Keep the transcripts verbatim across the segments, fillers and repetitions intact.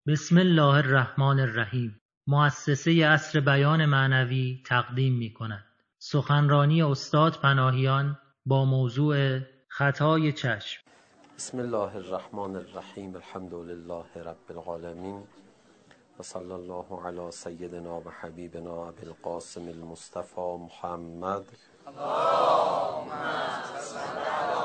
بسم الله الرحمن الرحیم. مؤسسه عصر بیان معنوی تقدیم می کند سخنرانی استاد پناهیان با موضوع خطای چشم. بسم الله الرحمن الرحیم. الحمد لله رب العالمین و صلی الله علی سیدنا و حبیبنا ابی القاسم المصطفى محمد. اللهم صل علی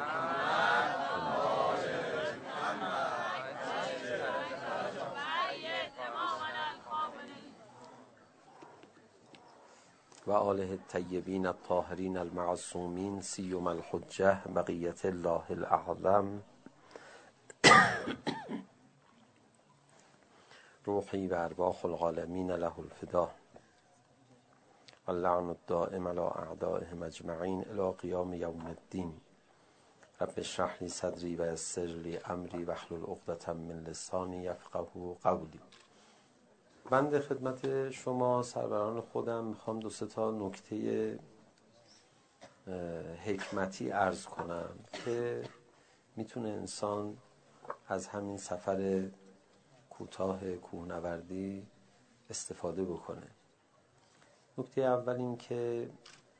و آله الطیبین الطاهرین المعصومین سیما الحجة بقیة الله الاعظم. روحی و ارواح العالمین له الفدا و اللعن الدائم علی اعدائهم اجمعین الی قیام یوم الدین. رب اشرح لی صدری و یسر لی امری واحلل عقدة من لسانی یفقهوا قولی. بنده خدمت شما سروران خودم میخوام دو سه تا نکته حکمتی عرض کنم که میتونه انسان از همین سفر کوتاه کوهنوردی استفاده بکنه. نکته اول این که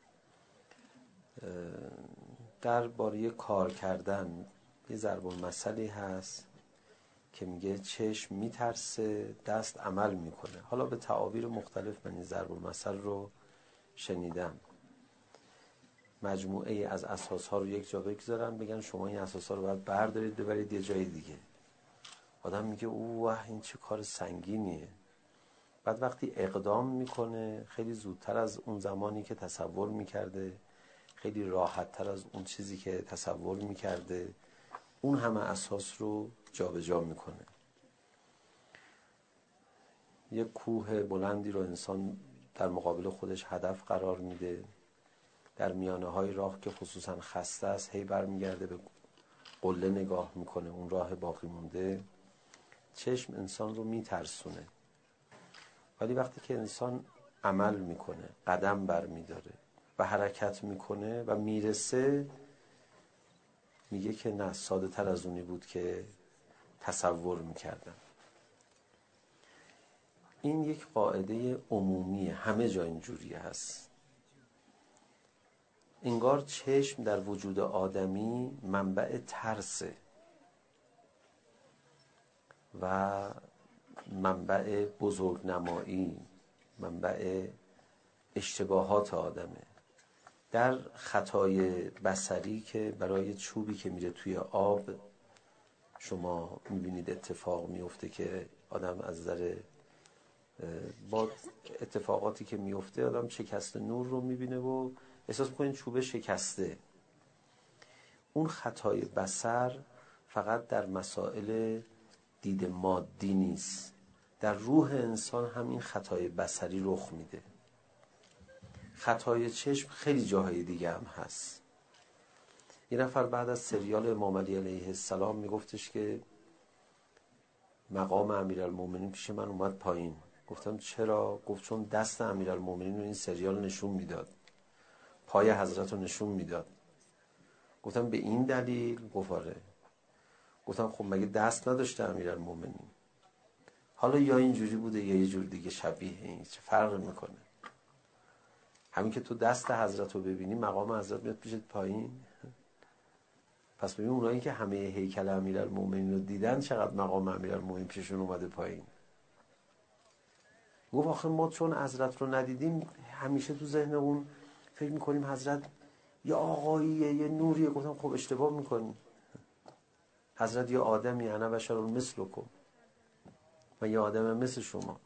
در باره کار کردن یه ضرب المثلی هست که میگه چشم میترسه، دست عمل میکنه. حالا به تعابیر مختلف من این ضرب المثل رو شنیدم. مجموعه از اساسها رو یک جا بگذارن، بگن شما این اساسها رو باید بردارید ببرید یه جای دیگه. آدم میگه اوه این چه کار سنگینیه. بعد وقتی اقدام میکنه خیلی زودتر از اون زمانی که تصور میکرده، خیلی راحت تر از اون چیزی که تصور میکرده، اون همه اساس رو جابجا جا میکنه. یک کوه بلندی رو انسان در مقابل خودش هدف قرار میده، در میانه های راه که خصوصا خسته است هی برمیگرده به قله نگاه میکنه، اون راه باقی مونده. چشم انسان رو میترسونه. ولی وقتی که انسان عمل میکنه، قدم برمیداره و حرکت میکنه و میرسه، میگه که نه، ساده تر از اونی بود که تصور میکردم. این یک قاعده عمومیه، همه جا اینجوری هست. انگار چشم در وجود آدمی منبع ترسه و منبع بزرگنمایی، منبع اشتباهات آدمه. در خطای بصری که برای چوبی که میره توی آب شما میبینید اتفاق میفته که آدم از نظر با اتفاقاتی که میفته آدم شکست نور رو میبینه و احساس میکنه چوبه شکسته. اون خطای بصر فقط در مسائل دید مادی نیست، در روح انسان هم این خطای بصری رخ میده. خطای چشم خیلی جاهای دیگه هم هست. یه نفر بعد از سریال امام علی علیه السلام میگفتش که مقام امیرالمومنین پیش من اومد پایین. گفتم چرا؟ گفت چون دست امیرالمومنین رو این سریال نشون میداد، پای حضرت رو نشون میداد. گفتم به این دلیل؟ گفت آره. گفتم خب مگه دست نداشته امیرالمومنین؟ حالا یا اینجوری بوده یا یه جور دیگه شبیه این، چه فرق میکنه؟ همین که تو دست حضرت رو ببینی مقام حضرت میاد پیشت پایین. پس ببین اونایی که همه هیکل امیرالمومنین رو دیدن چقدر مقام امیرالمومنین پیششون اومده پایین. گفت آخه ما چون حضرت رو ندیدیم همیشه تو ذهن اون فکر میکنیم حضرت یه آقاییه، یه نوریه. گفتم خب اشتباه میکنی. حضرت یه آدمی، انا بشر مثلکم، من یه آدم مثل شما.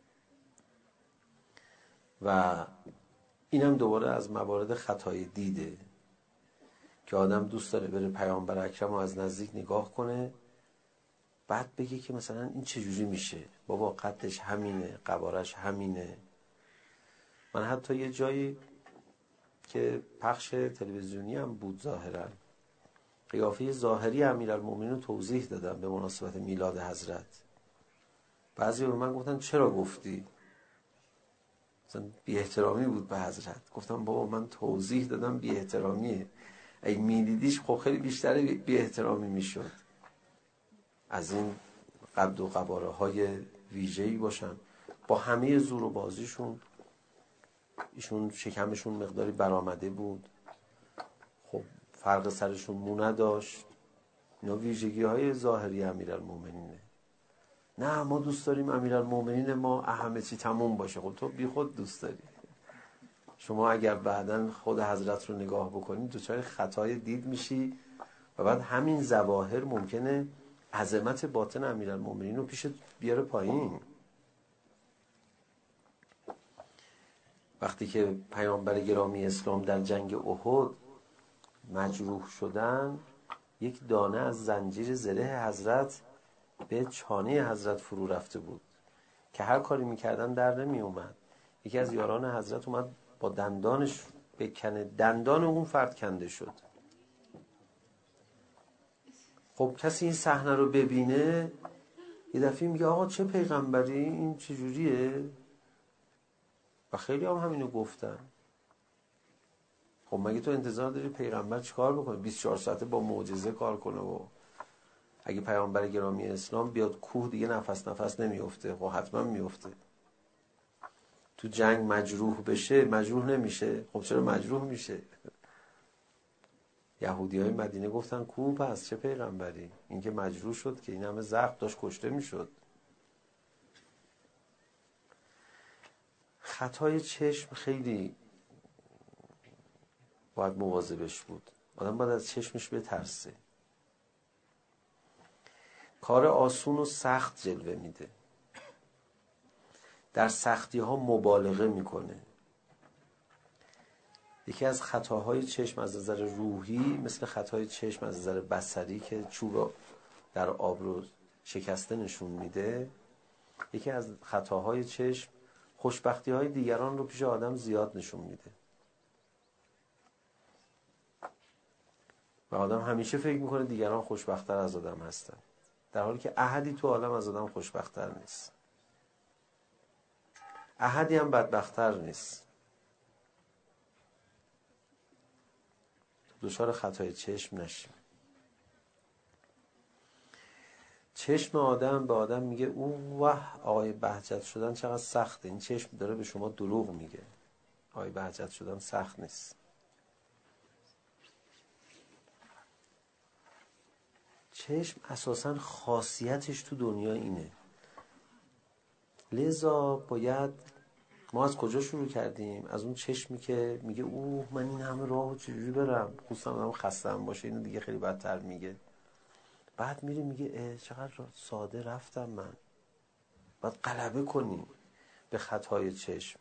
و اینم دوباره از موارد خطای دیده که آدم دوست داره بره پیامبر اکرم رو از نزدیک نگاه کنه، بعد بگه که مثلا این چجوری میشه؟ بابا قدش همینه، قوارش همینه. من حتی یه جایی که پخش تلویزیونی هم بود ظاهرا قیافه ظاهری امیرالمومنین رو توضیح دادم به مناسبت میلاد حضرت. بعضی به من گفتن چرا گفتی؟ مثلا بی احترامی بود به حضرت. گفتم بابا من توضیح دادم بی احترامیه، اگه میدیدیش خب خیلی بیشتر بی احترامی میشد. از این قد و قواره های ویژه‌ای باشن. با همه زور و بازیشون ایشون شکمشون مقداری برآمده بود، خب فرق سرشون مو نداشت. اینا ویژگی های ظاهری امیرالمومنینه. نه ما دوست داریم امیرالمومنین ما همه چی تموم باشه. خب تو بی خود دوست داری. شما اگر بعداً خود حضرت رو نگاه بکنید دچار خطای دید میشی و بعد همین ظواهر ممکنه عظمت باطن امیرالمومنین رو پیش بیاره پایین. وقتی که پیامبر گرامی اسلام در جنگ احد مجروح شدن، یک دانه از زنجیر زره حضرت به چانه حضرت فرو رفته بود که هر کاری میکردن در نمی اومد. یکی از یاران حضرت اومد با دندانش بکنه، دندان اون فرد کنده شد. خب کسی این صحنه رو ببینه یه دفعه میگه آقا چه پیغمبری، این چجوریه؟ و خیلی هم همینو گفتن. خب مگه تو انتظار داری پیغمبر چیکار بکنه؟ بیست و چهار ساعته با معجزه کار کنه و اگه پیامبر گرامی اسلام بیاد کوه دیگه نفس نفس نمیفته؟ خب حتما میفته. تو جنگ مجروح بشه مجروح نمیشه؟ خب چرا مجروح میشه؟ یهودی های مدینه گفتن کوه پس چه پیغمبری؟ این که مجروح شد که این همه زخم داشت کشته میشد. خطای چشم خیلی باید مواظبش بود. آدم باید از چشمش بترسه. کار آسون و سخت جلوه میده، در سختی ها مبالغه میکنه. یکی از خطاهای چشم از نظر روحی مثل خطای چشم از نظر بصری که چوب در آب رو شکسته نشون میده، یکی از خطاهای چشم خوشبختی های دیگران رو پیش آدم زیاد نشون میده و آدم همیشه فکر میکنه دیگران خوشبخت‌تر از آدم هستن، در حالی که احدی تو عالم از آدم خوشبخت‌تر نیست، احدی هم بدبخت‌تر نیست. دچار خطای چشم نشیم. چشم آدم به آدم میگه او واه آقای بهجت شدن چقدر سخته. این چشم داره به شما دروغ میگه. آقای بهجت شدن سخت نیست. چشم اساساً خاصیتش تو دنیا اینه. لذا باید ما از کجا شروع کردیم؟ از اون چشمی که میگه اوه من این همه راهو چجوری برم، خصوصا آدم خسته‌ام باشه اینو دیگه خیلی بدتر میگه. بعد میره میگه اه چقدر ساده رفتم من. باید غلبه کنیم به خطای چشم.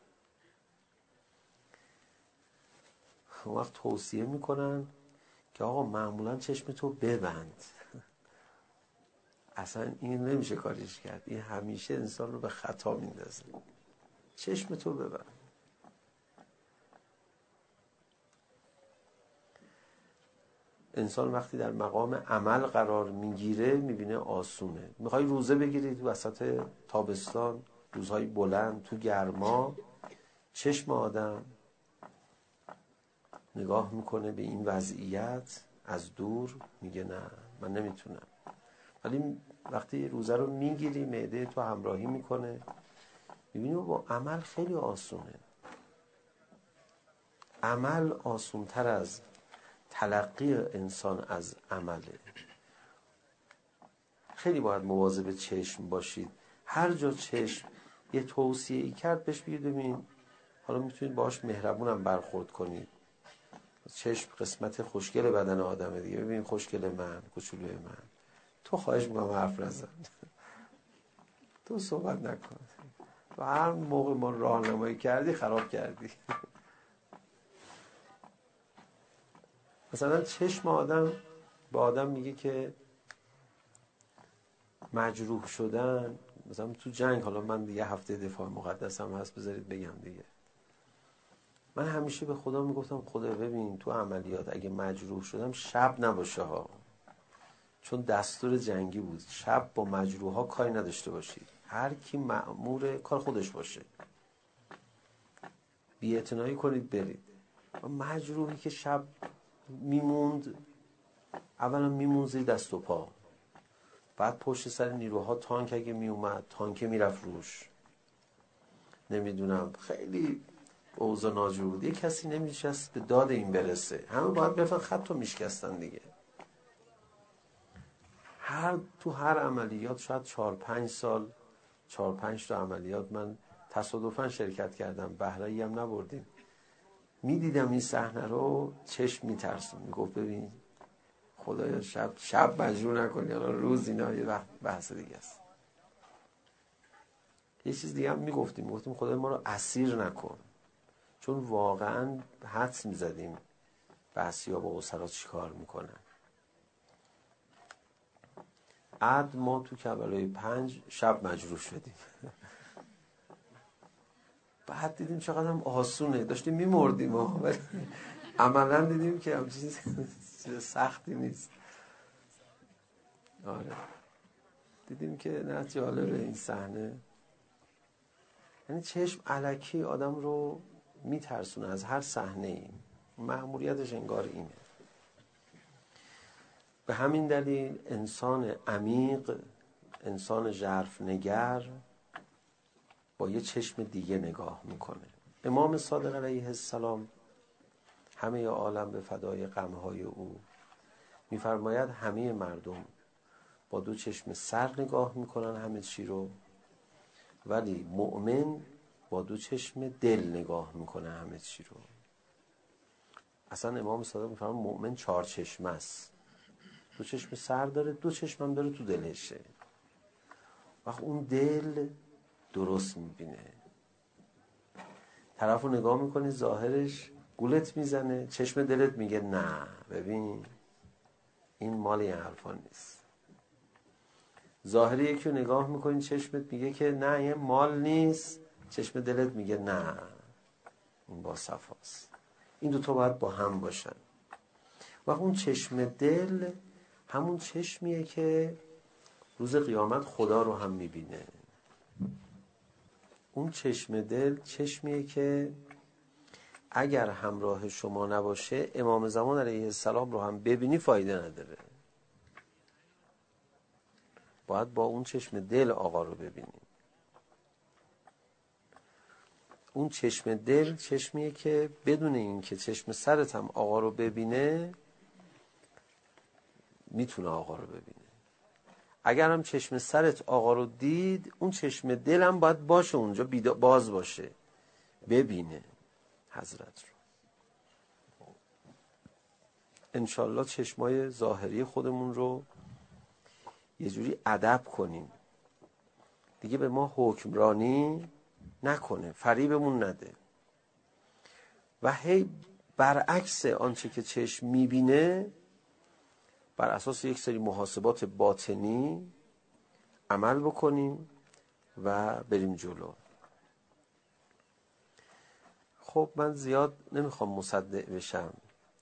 اون وقت توصیه میکنن که آقا معمولا چشم تو ببند. اصلا این نمیشه کاریش کرد. این همیشه انسان رو به خطا میندازه. چشم تو ببند. انسان وقتی در مقام عمل قرار میگیره میبینه آسونه. میخوای روزه بگیرید وسط تابستان، روزهای بلند تو گرما، چشم آدم نگاه میکنه به این وضعیت از دور، میگه نه من نمیتونم. ولی وقتی روزه رو میگیری معده تو همراهی میکنه، میبینی با عمل خیلی آسونه. عمل آسونتر از تلقی انسان از عمله. خیلی باید مواظب چشم باشید. هر جا چشم یه توصیه ای کرد بهش بگید ببین حالا میتونید باهاش مهربونم برخورد کنید. چشم قسمت خوشگل بدن آدمه دیگه. ببین خوشگل من، کوچولوی من، تو خواهش میکنم حرف نزن. تو صحبت نکن. تو هر موقع ما راهنمایی کردی خراب کردی. مثلا چشم آدم به آدم میگه که مجروح شدن، مثلا تو جنگ، حالا من دیگه هفته دفاع مقدسم هست بذارید بگم دیگه، من همیشه به خدا میگفتم خدا ببین تو عملیات اگه مجروح شدم شب نباشه ها، چون دستور جنگی بود شب با مجروح ها کاری نداشته باشید، هر کی مأمور کار خودش باشه، بی‌اعتنایی کنید برید. و مجروحی که شب میموند، اولا میموند زیر دست و پا، بعد پشت سر نیروها تانک اگه می اومد تانک میرفت روش، نمیدونم خیلی اوضاع ناجور بود. یه کسی نمیشست به داد این برسه، همه باید بفن خط رو میشکستن دیگه. هر تو هر عملیات شاید چهار پنج سال چهار پنج تا عملیات من تصادفاً شرکت کردم، بهره‌ای هم نبردیم. میدیدم این صحنه رو چشم میترسون، میگفت ببین خدایا شب شب مجبور نکنی، حالا روز اینا یه وقت بحث دیگه است. یه چیز دیگه هم میگفتیم، میگفتیم خدای ما رو اسیر نکن، چون واقعا حدس میزدیم بحثی ها با اسرا چی کار میکنن. عد ما تو کربلای پنج شب مجروح شدیم. بعد دیدیم چقدر هم آسونه، داشتیم میمردیم ولی عملا دیدیم که هم چیز سختی نیست. آره دیدیم که نه جالبه این صحنه. یعنی چشم الکی آدم رو میترسونه از هر صحنه ای، مأموریتش انگار اینه. به همین دلیل انسان عمیق، انسان ژرف نگر با یه چشم دیگه نگاه میکنه. امام صادق علیه السلام همه عالم به فدای غمهای او میفرماید همه مردم با دو چشم سر نگاه میکنن همه چی رو، ولی مؤمن با دو چشم دل نگاه میکنه همه چی رو. اصلا امام صادق میفرماید مؤمن چهار چشم است، دو چشم سر داره، دو چشم هم داره تو دلشه. وقت اون دل درست میبینه، طرف رو نگاه میکنی ظاهرش گولت میزنه، چشم دلت میگه نه ببین این مال این حرفا نیست. ظاهری یکی رو نگاه میکنی چشمت میگه که نه این مال نیست، چشم دلت میگه نه این با صفاست. این دوتا باید با هم باشن. و اون چشم دل همون چشمیه که روز قیامت خدا رو هم میبینه. اون چشم دل چشمیه که اگر همراه شما نباشه امام زمان علیه السلام رو هم ببینی فایده نداره. باید با اون چشم دل آقا رو ببینی. اون چشم دل چشمیه که بدون این که چشم سرت هم آقا رو ببینه میتونه آقا رو ببینه. اگر هم چشم سرت آقا رو دید، اون چشم دل هم باید باشه اونجا باز باشه ببینه حضرت رو. انشالله چشمای ظاهری خودمون رو یه جوری ادب کنیم دیگه، به ما حکمرانی نکنه، فریبمون نده و هی برعکس آنچه که چشم میبینه بر اساس یک سری محاسبات باطنی عمل بکنیم و بریم جلو. خب من زیاد نمیخوام مصدق بشم.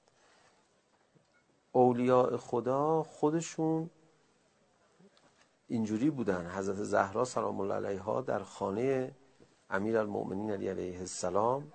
اولیاء خدا خودشون اینجوری بودن. حضرت زهرا سلام الله علیها در خانه امیرالمؤمنین علی علیه السلام،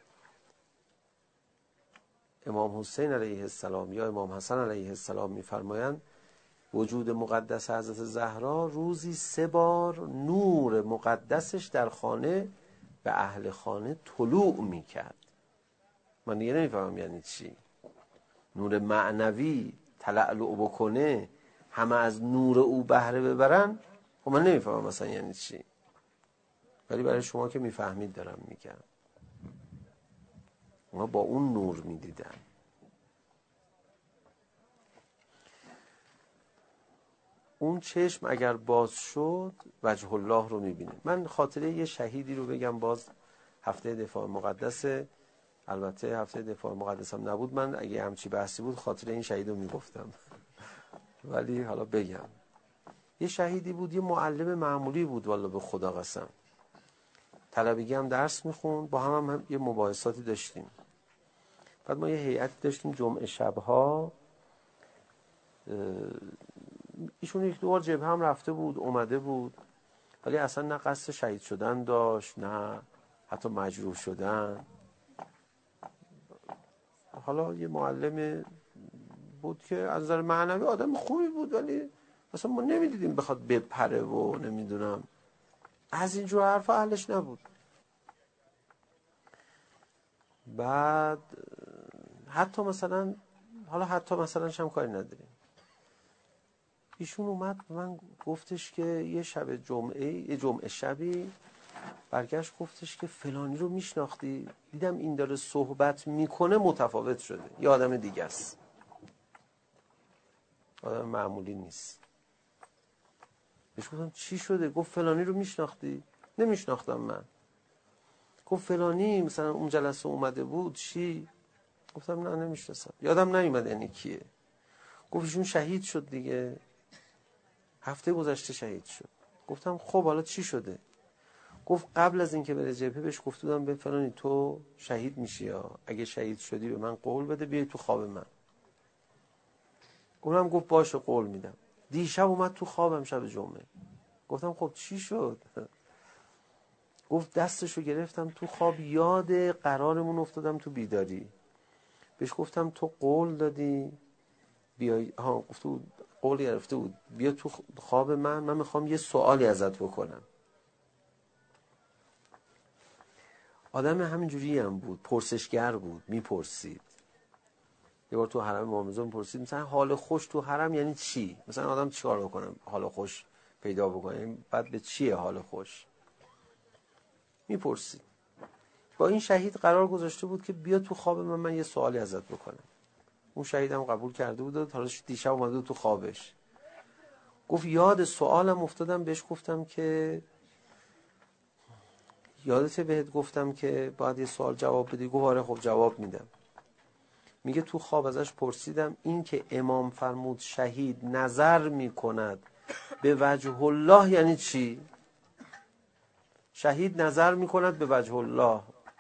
امام حسین علیه السلام یا امام حسن علیه السلام میفرمایند وجود مقدس حضرت زهرا روزی سه بار نور مقدسش در خانه به اهل خانه طلوع میکرد. من دیگه نمیفهمم یعنی چی نور معنوی تلألؤ بکنه همه از نور او بهره ببرن. خب من نمیفهمم مثلا یعنی چی، ولی برای شما که میفهمید دارم میگم. اونا با اون نور میدیدن. اون چشم اگر باز شد وجه الله رو میبینه. من خاطره یه شهیدی رو بگم، باز هفته دفاع مقدسه، البته هفته دفاع مقدس هم نبود، من اگه همچی بحثی بود خاطره این شهید رو میگفتم ولی حالا بگم. یه شهیدی بود، یه معلم معمولی بود، والله به خدا قسم، طلبگی هم درس میخوند، با هم, هم هم یه مباحثاتی داشتیم. بعد ما یه هیئتی داشتیم جمعه شبها، ایشون یک دو بار جبهه هم رفته بود اومده بود، ولی اصلا نه قصد شهید شدن داشت نه حتی مجروح شدن. حالا یه معلم بود که از نظر معنوی آدم خوبی بود، ولی اصلا ما نمیدیدیم بخواد بپره و نمیدونم از اینجور حرفا اهلش نبود. بعد حتی مثلا حالا حتی مثلا شم کاری نداریم، ایشون اومد من گفتش که یه شب جمعه یه جمعه شبی برگشت گفتش که فلانی رو میشناختی؟ دیدم این داره صحبت میکنه متفاوت شده، یه آدم دیگه است، آدم معمولی نیست. بهش گفتم چی شده؟ گفت فلانی رو میشناختی؟ نمیشناختم من. گفت فلانی مثلا اون جلسه اومده بود چی؟ گفتم نه نمیشناسم، یادم نمیاد یعنی کیه. گفت ایشون شهید شد دیگه، هفته گذشته شهید شد. گفتم خب حالا چی شده؟ گفت قبل از اینکه بره جبهه بهش گفت بودم به فلانی تو شهید میشی، یا اگه شهید شدی به من قول بده بیای تو خواب من. اونم گفت باشه قول میدم. دیشب اومد تو خوابم شب جمعه. گفتم خب چی شد؟ گفت دستشو گرفتم تو خواب یاد قرارمون افتادم تو بیداری. بهش گفتم تو قول دادی بیای، ها گفت قول گرفته بود بیا تو خواب من، من میخوام یه سوالی ازت بکنم. آدم همینجوری هم بود، پرسشگر بود، میپرسید. یه بار تو حرم امام رضا میپرسید مثلا حال خوش تو حرم یعنی چی؟ مثلا آدم چیکار بکنه حال خوش پیدا بکنه؟ بعد به چیه حال خوش؟ میپرسید. با این شهید قرار گذاشته بود که بیا تو خواب من، من یه سوالی ازت بکنم. اون شهیدم قبول کرده بود. حالا دیشب اومده بود تو خوابش. گفت یاد سوالم افتادم، بهش گفتم که یادته بهت گفتم که باید یه سوال جواب بدی؟ گفت آره خب جواب میدم. میگه تو خواب ازش پرسیدم این که امام فرمود شهید نظر میکند به وجه الله یعنی چی؟ شهید نظر میکند به وجه الله.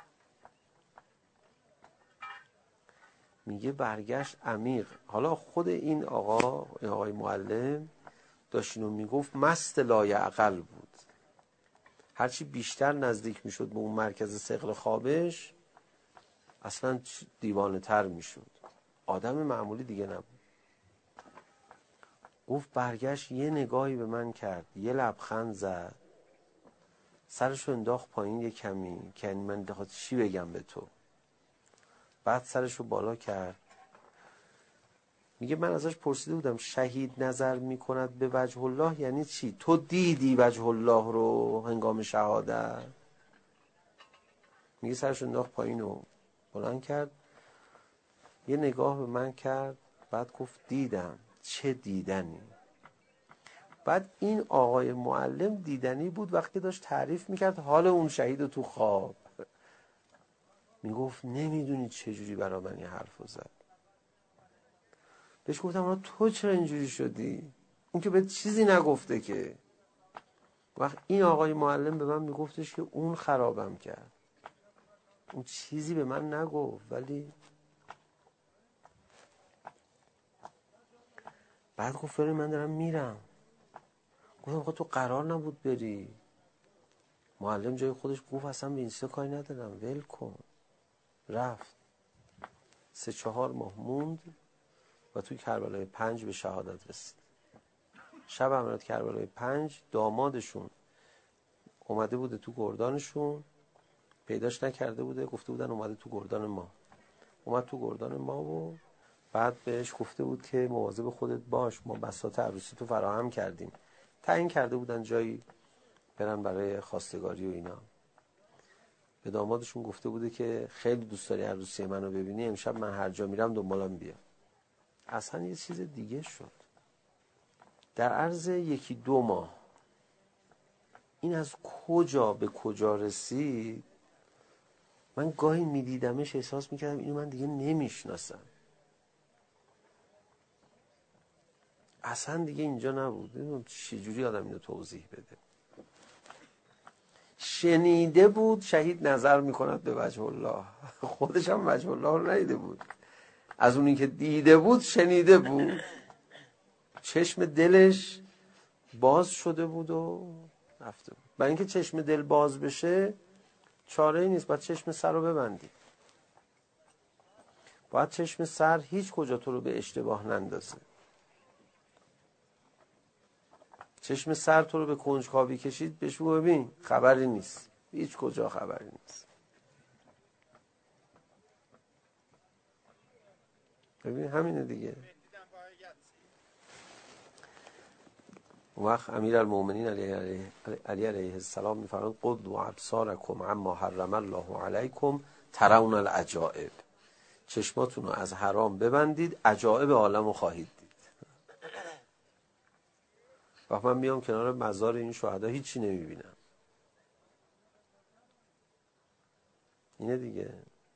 میگه برگشت عمیق. حالا خود این آقا این آقای معلم داشت اینو میگفت مست لایعقل بود. هرچی بیشتر نزدیک میشد به اون مرکز ثقل خوابش اصلا دیوانه تر میشد، آدم معمولی دیگه نبود. گفت برگشت یه نگاهی به من کرد، یه لبخند زد، سرشو انداخت پایین یه کمی که من دخواد چی بگم به تو. بعد سرشو بالا کرد. میگه من ازش پرسیده بودم شهید نظر میکند به وجه الله یعنی چی؟ تو دیدی وجه الله رو هنگام شهادت؟ میگه سرشو انداخت پایین و بلند کرد، یه نگاه به من کرد، بعد گفت دیدم. چه دیدنی؟ بعد این آقای معلم دیدنی بود وقتی داشت تعریف میکرد حال اون شهید رو تو خواب. میگفت نمیدونی چجوری برا من این حرف رو زد. بهش گفتم تو چرا اینجوری شدی؟ اون که به چیزی نگفته که. وقت این آقای معلم به من میگفتش که اون خرابم کرد، اون چیزی به من نگفت. ولی بعد گفت فرید من دارم میرم. گفتم خب تو قرار نبود بری. معلم جای خودش گفت اصلا به این چیزا کاری ندارم ول کن. رفت. سه چهار ماه موند و توی کربلای پنج به شهادت رسید. شب عملیات کربلای پنج دامادشون اومده بوده تو گردانشون، پیداش نکرده بوده، گفته بودن اومده تو گردان ما. اومد تو گردان ما و بعد بهش گفته بود که مواظب خودت باش، ما بساط عروسی تو فراهم کردیم. تعیین کرده بودن جایی برن برای خواستگاری و اینا. به دامادشون گفته بوده که خیلی دوست داری عروسی منو ببینی، امشب من هر جا میرم دنبالم بیا. اصلا یه چیز دیگه شد. در عرض یکی دو ماه این از کجا به کجا رسید. من گاهی میدیدمش احساس میکردم اینو من دیگه نمیشناسم، اصلا دیگه اینجا نبود. چجوری آدم اینو توضیح بده؟ شنیده بود شهید نظر میکند به وجه الله، خودش هم وجه الله رو ندیده بود. از اونی که دیده بود شنیده بود. چشم دلش باز شده بود و رفته بود. برای اینکه چشم دل باز بشه چاره ای نیست، باید چشم سر رو ببندی. باید چشم سر هیچ کجا تو رو به اشتباه نندازه. چشم سر تو رو به کنجکاوی کشید، بهش بگو ببین خبری نیست، هیچ کجا خبری نیست. ببین همینه دیگه. اون وقت امیرالمومنین علی علیه علی علیه السلام میفرمایند قضوا ابصارکم عما حرم الله علیکم ترون العجائب. چشماتون رو از حرام ببندید، عجائب عالم رو خواهید دید. وقت من میام کنار مزار این شهدا هیچی نمیبینم. اینه دیگه.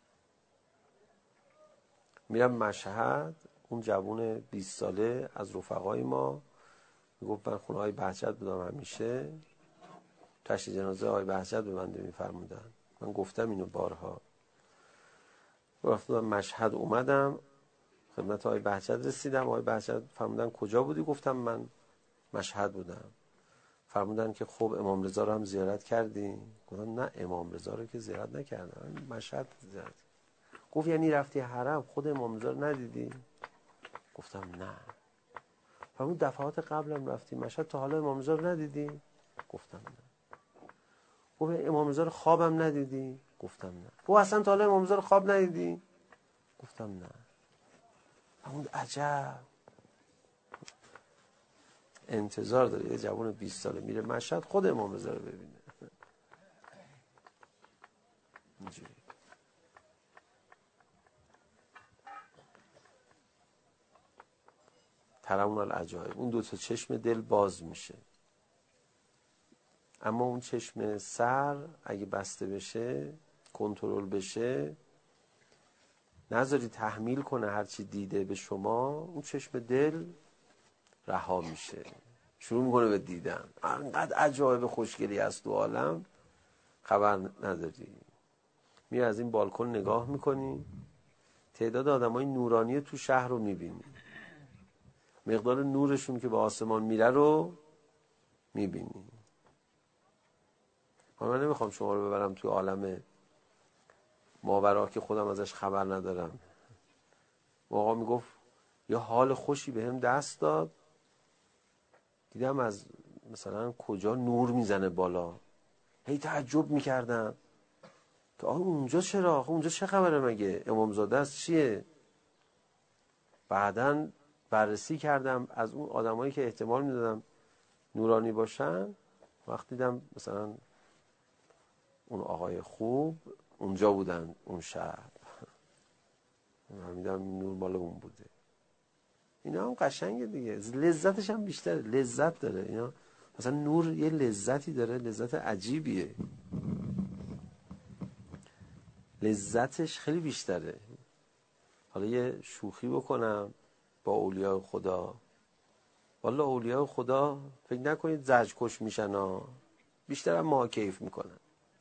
میرم مشهد، اون جوون بیست ساله از رفقای ما میگفت من خونه های بهجت بودم همیشه، تشییع جنازه های بهجت به من میفرمودن. من گفتم اینو بارها. رفتم مشهد، اومدم خدمت های بهجت رسیدم. های بهجت فرمودن کجا بودی؟ گفتم من مشهد بودم. فرمودن که خب امام رضا رو هم زیارت کردی؟ گفتم نه امام رضا رو که زیارت نکردم، مشهد زیارت. گفت یعنی رفتی حرم خود امام رضا رو ندیدی؟ گفتم نه. فرمود دفعات قبلم رفتی مشهد تا حالا امام رضا رو ندیدی؟ گفتم نه. گفت امام رضا رو خوابم ندیدی؟ گفتم نه. گفت اصلا تا حالا امام رضا رو خواب ندیدی؟ گفتم نه. فرمود عجب. انتظار داره یه جوان بیست ساله میره مشهد خود امام رضا رو ببینه. اینجوری. ترون العجائب. اون دو تا چشم دل باز میشه. اما اون چشم سر اگه بسته بشه، کنترل بشه، نذاری تحمیل کنه هرچی دیده به شما، اون چشم دل رها میشه، شروع میکنه به دیدن. انقدر عجایب خوشگلی هست تو عالم خبر نداری. می از این بالکن نگاه میکنی، تعداد آدمای نورانی تو شهر رو میبینی، مقدار نورشون که به آسمان میره رو میبینی. من نمیخوام شما رو ببرم تو عالم ماورا که خودم ازش خبر ندارم. آقا میگفت یه حال خوشی به هم دست داد، دیدم از مثلا کجا نور میزنه بالا، هی تعجب میکردم که آقا اونجا چرا؟ آقا اونجا چه خبره؟ مگه امامزاده است چیه؟ بعدن بررسی کردم از اون آدمایی که احتمال میدادم نورانی باشن، وقتی دیدم مثلا اون آقای خوب اونجا بودن اون شب، من میدم نور مال اون بوده. اینا هم قشنگه دیگه، لذتش هم بیشتره، لذت داره اینا. مثلا نور یه لذتی داره، لذت عجیبیه، لذتش خیلی بیشتره. حالا یه شوخی بکنم با اولیاء خدا. والا اولیاء خدا فکر نکنید زجرکش میشن ها، بیشتر هم ما کیف میکنن،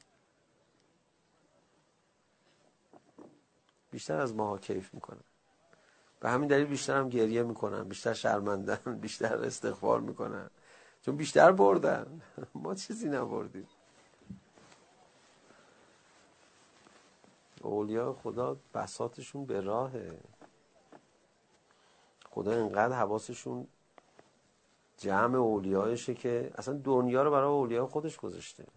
بیشتر از ما کیف میکنن. به همین دلیل بیشتر هم گریه میکنن، بیشتر شرمندن، بیشتر استغفار میکنن، چون بیشتر بردن. ما چیزی نبردیم. اولیاء خدا بساطشون به راهه. خدا اینقدر حواسشون جمع اولیایشه که اصلا دنیا رو برای اولیاء خودش گذاشته.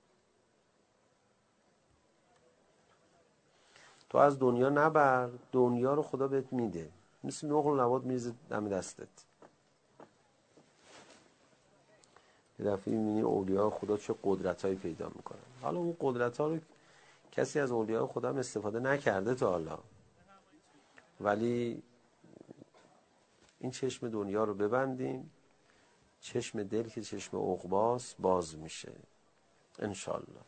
تو از دنیا نبر، دنیا رو خدا بهت میده، مثل نقل و نبات میریزه دم دستت. یه دفعه میبینی اولیاء خدا چه قدرتایی پیدا میکنن. حالا اون قدرت‌ها رو کسی از اولیاء خدا هم استفاده نکرده تا حالا، ولی این چشم دنیا رو ببندیم، چشم دل که چشم عقباست باز میشه انشالله.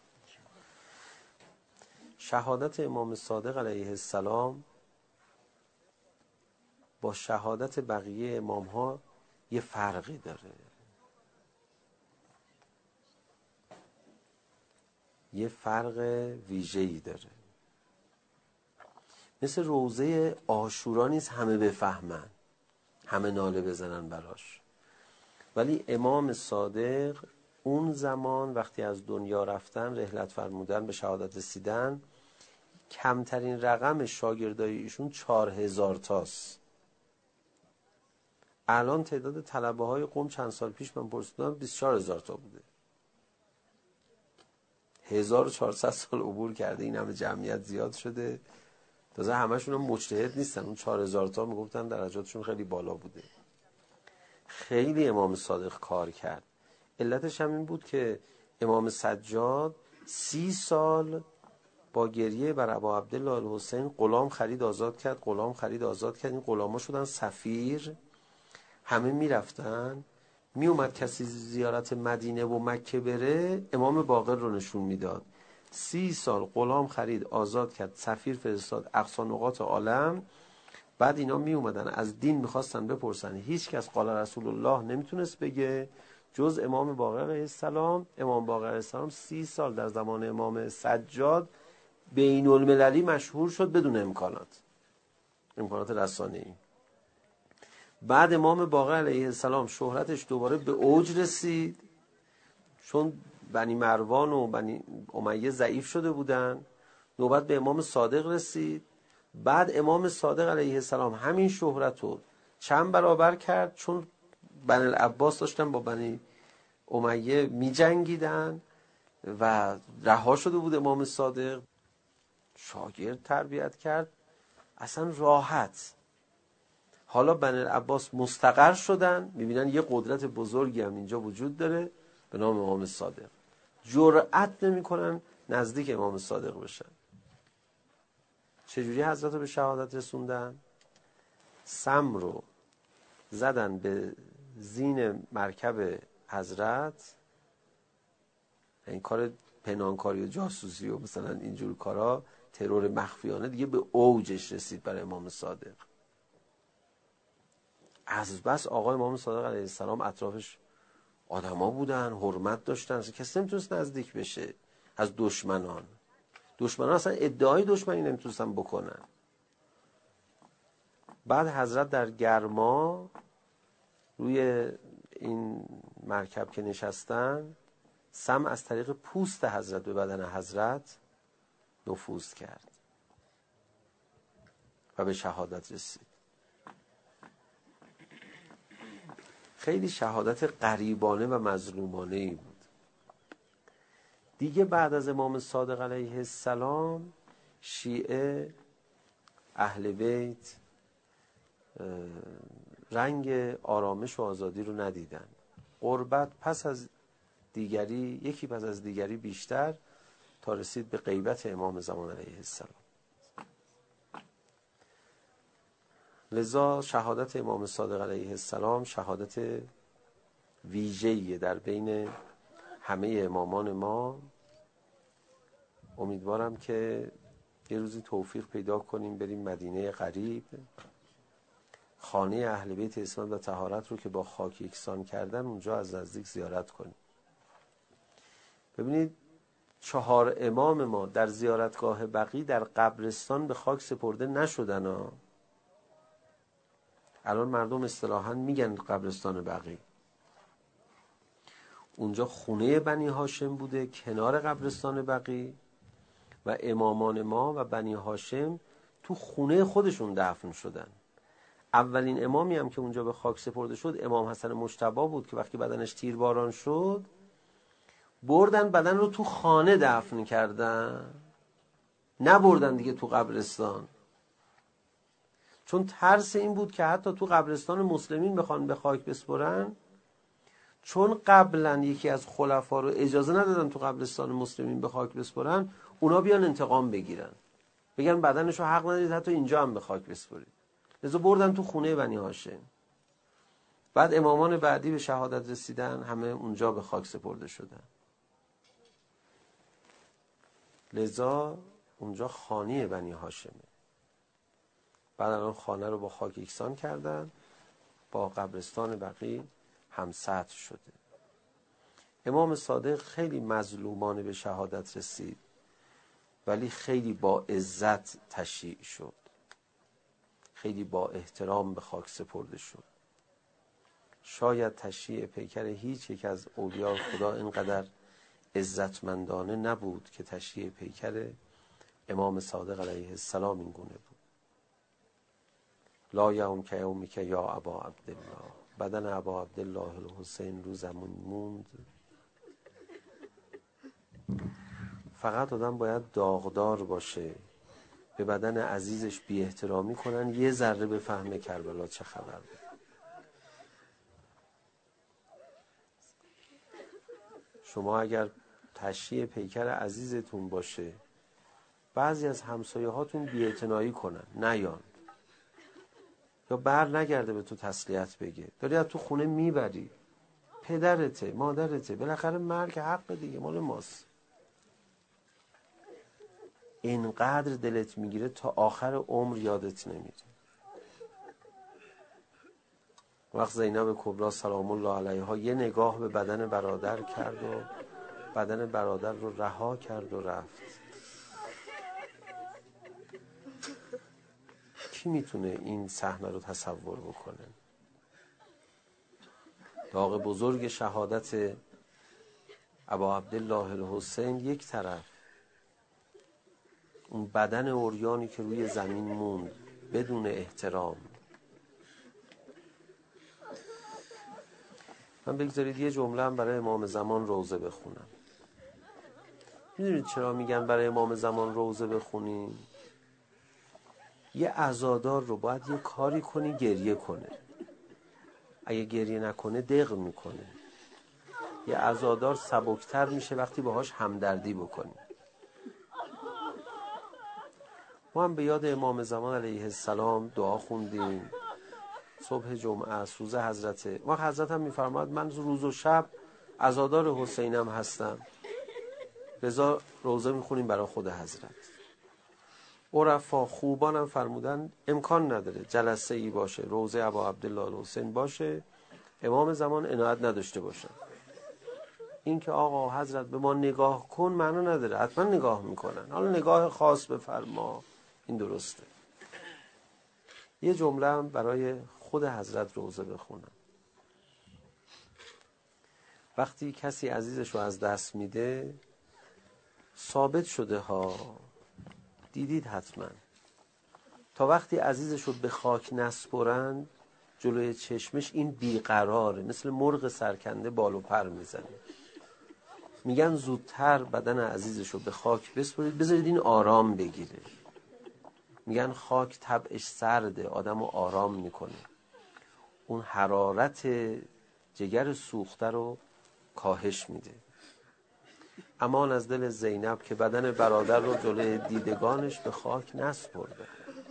شهادت امام صادق علیه السلام با شهادت بقیه امام ها یه فرقی داره، یه فرق ویژه‌ای داره. مثل روزه عاشورا نیست همه بفهمن، همه ناله بزنن براش. ولی امام صادق اون زمان وقتی از دنیا رفتن، رحلت فرمودن، به شهادت رسیدن، کمترین رقم شاگردای ایشون چهار هزار تاست. الان تعداد طلبه های قم چند سال پیش من پرسیدم بیست و چهار هزار تا بوده. هزار و چهارصد سال عبور کرده، این همه جمعیت زیاد شده. تازه همشون هم مجتهد نیستن، اون چهار هزار تا میگفتن درجاتشون خیلی بالا بوده. خیلی امام صادق کار کرد. علتش هم این بود که امام سجاد سی سال با گریه بر ابا عبدالله الحسین غلام خرید آزاد کرد، غلام خرید آزاد کرد. این غلاما شدن سفیر، همه میرفتن، میومد کسی زیارت مدینه و مکه بره، امام باقر رو نشون میداد. سی سال غلام خرید آزاد کرد، سفیر فرستاد اقصا نقاط عالم. بعد اینا می اومدن از دین میخواستن بپرسن، هیچ کس قال رسول الله نمیتونست بگه جز امام باقر علیه السلام. امام باقر علیه السلام سی سال در زمان امام سجاد بین المللی مشهور شد بدون امکانات امکانات رسانه‌ای. بعد امام باقر علیه السلام شهرتش دوباره به اوج رسید، چون بنی مروان و بنی امیه ضعیف شده بودن. نوبت به امام صادق رسید. بعد امام صادق علیه السلام همین شهرت رو چند برابر کرد، چون بنی العباس داشتن با بنی امیه می جنگیدن و رها شده بود امام صادق. شاگرد تربیت کرد اصلا راحت. حالا بنی العباس مستقر شدن، میبینن یه قدرت بزرگی هم اینجا وجود داره به نام امام صادق. جرأت نمی کنن نزدیک امام صادق بشن. چجوری حضرت رو به شهادت رسوندن؟ سم رو زدن به زین مرکب حضرت. این کار پنهانکاری و جاسوسی و مثلا اینجور کارا، ترور مخفیانه دیگه به اوجش رسید برای امام صادق. از بس آقای امام صادق علیه السلام اطرافش آدما بودن، حرمت داشتن، کسی نمیتونست نزدیک بشه از دشمنان. دشمنان اصلا ادعای دشمنی نمیتونستن بکنن. بعد حضرت در گرما روی این مرکب که نشستن، سم از طریق پوست حضرت به بدن حضرت نفوذ کرد و به شهادت رسید. خیلی شهادت غریبانه و مظلومانه ای بود. دیگه بعد از امام صادق علیه السلام شیعه، اهل بیت رنگ آرامش و آزادی رو ندیدن. غربت پس از دیگری، یکی پس از دیگری بیشتر، تا رسید به غیبت امام زمان علیه السلام. لذا شهادت امام صادق علیه السلام شهادت ویژه‌ایه در بین همه امامان ما. امیدوارم که یه روزی توفیق پیدا کنیم بریم مدینه قریب، خانه اهل بیت اسمت و طهارت رو که با خاک یکسان کردن اونجا از نزدیک زیارت کنیم. ببینید چهار امام ما در زیارتگاه بقیع در قبرستان به خاک سپرده نشدن ها. الان مردم اصطلاحاً میگن قبرستان بقیع. اونجا خونه بنی هاشم بوده کنار قبرستان بقیع و امامان ما و بنی هاشم تو خونه خودشون دفن شدن. اولین امامی هم که اونجا به خاک سپرده شد امام حسن مجتبی بود که وقتی بدنش تیرباران شد بردن بدن رو تو خانه دفن کردن، نبردن دیگه تو قبرستان، چون ترس این بود که حتی تو قبرستان مسلمین بخوان به خاک بسپرن، چون قبلا یکی از خلفا رو اجازه ندادن تو قبرستان مسلمین به خاک بسپرن، اونا بیان انتقام بگیرن، بگن بدنش رو حق ندید حتی اینجا هم به خاک بسپرید. لذا بردن تو خونه بنی هاشم. بعد امامان بعدی به شهادت رسیدن، همه اونجا به خاک سپرده شدن. لذا اونجا خانه بنی هاشمه. بعد الان خانه رو با خاک یکسان کردن، با قبرستان بقیع هم سطح شده. امام صادق خیلی مظلومانه به شهادت رسید، ولی خیلی با عزت تشییع شد، خیلی با احترام به خاک سپرده شد. شاید تشییع پیکر هیچ یک از اولیاء خدا اینقدر عزتمندانه نبود که تشییع پیکر امام صادق علیه السلام این گونه بود. لا یوم که یومک یا ابا عبدالله. بدن ابا عبدالله الحسین رو زمین موند. فقط آدم باید داغدار باشه به بدن عزیزش بی احترامی کنن یه ذره به فهم کربلا چه خبر بود. شما اگر تشییع پیکر عزیزتون باشه بعضی از همسایه هاتون بی اعتنایی کنن نیان یا بر نگرده به تو تسلیت بگه، داری از تو خونه میبری، پدرته مادرته، بالاخره مرگ حق دیگه مال ماست. اینقدر دلت میگیره تا آخر عمر یادت نمیره. وقت زینب کبرا سلام الله علیها یه نگاه به بدن برادر کرد و بدن برادر رو رها کرد و رفت. کی میتونه این صحنه رو تصور بکنه؟ داغ بزرگ شهادت ابا عبدالله الحسین یک طرف، اون بدن عریانی که روی زمین موند بدون احترام. من بگذارید یه جمله هم برای امام زمان روزه بخونم. میدونید چرا میگن برای امام زمان روزه بخونیم؟ یه عزادار رو باید یه کاری کنی گریه کنه، اگه گریه نکنه دق میکنه. یه عزادار سبکتر میشه وقتی باهاش همدردی بکنی. ما هم به یاد امام زمان علیه السلام دعا خوندیم صبح جمعه روز حضرت ما. حضرت هم میفرماد من روز و شب عزادار حسینم هستم، رضا روزه میخونیم برای خود حضرت. عرفا خوبان هم فرمودن امکان نداره جلسه ای باشه روزه ابا عبدالله الحسین باشه امام زمان عنایت نداشته باشه. این که آقا حضرت به ما نگاه کن معنا نداره، حتما نگاه میکنن، حالا نگاه خاص بفرما، این درسته. یه جمله هم برای خود حضرت روزه بخونم. وقتی کسی عزیزش رو از دست میده ثابت شده ها، دیدید حتما، تا وقتی عزیزش رو به خاک نسپرند جلوی چشمش این بیقراره، مثل مرغ سرکنده بال و پر میزنه. میگن زودتر بدن عزیزش رو به خاک بسپرید بذارید این آرام بگیره. میگن خاک طبعش سرده، آدم رو آرام میکنه، اون حرارت جگر سوخته رو کاهش میده. امان از دل زینب که بدن برادر رو جلوی دیدگانش به خاک نسپرده.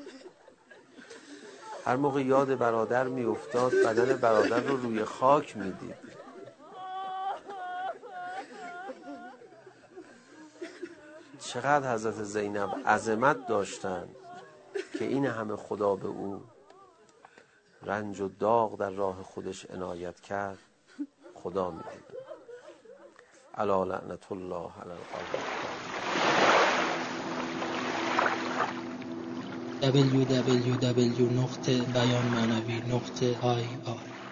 هر موقع یاد برادر میافتاد بدن برادر رو روی خاک میدید. چقدر حضرت زینب عظمت داشتن که این همه خدا به او رنج و داغ در راه خودش عنایت کرد. خدا میدید. الا لعنت الله علی القاذفین. دبلیو دبلیو دبلیو دات بیان معنوی دات آی آر